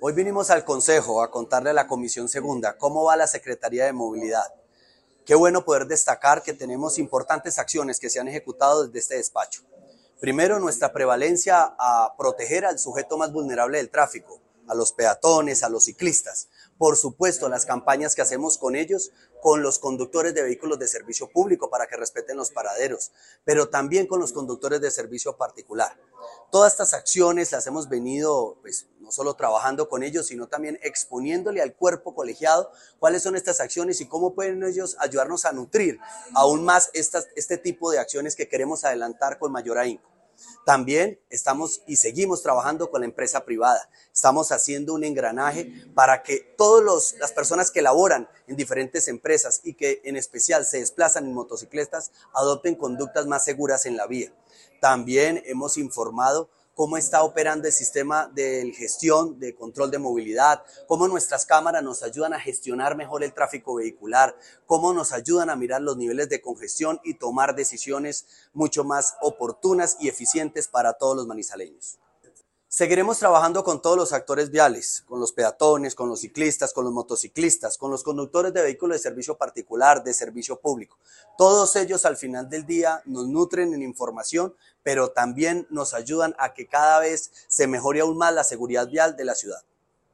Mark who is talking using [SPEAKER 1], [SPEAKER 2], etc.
[SPEAKER 1] Hoy vinimos al Consejo a contarle a la Comisión Segunda cómo va la Secretaría de Movilidad. Qué bueno poder destacar que tenemos importantes acciones que se han ejecutado desde este despacho. Primero, nuestra prevalencia a proteger al sujeto más vulnerable del tráfico, a los peatones, a los ciclistas. Por supuesto, las campañas que hacemos con ellos, con los conductores de vehículos de servicio público para que respeten los paraderos, pero también con los conductores de servicio particular. Todas estas acciones las hemos venido, no solo trabajando con ellos, sino también exponiéndole al cuerpo colegiado cuáles son estas acciones y cómo pueden ellos ayudarnos a nutrir aún más este tipo de acciones que queremos adelantar con mayor ahínco. También estamos y seguimos trabajando con la empresa privada. Estamos haciendo un engranaje para que todas las personas que laboran en diferentes empresas y que en especial se desplazan en motocicletas adopten conductas más seguras en la vía. También hemos informado cómo está operando el sistema de gestión, de control de movilidad, cómo nuestras cámaras nos ayudan a gestionar mejor el tráfico vehicular, cómo nos ayudan a mirar los niveles de congestión y tomar decisiones mucho más oportunas y eficientes para todos los manizaleños. Seguiremos trabajando con todos los actores viales, con los peatones, con los ciclistas, con los motociclistas, con los conductores de vehículos de servicio particular, de servicio público. Todos ellos al final del día nos nutren en información, pero también nos ayudan a que cada vez se mejore aún más la seguridad vial de la ciudad.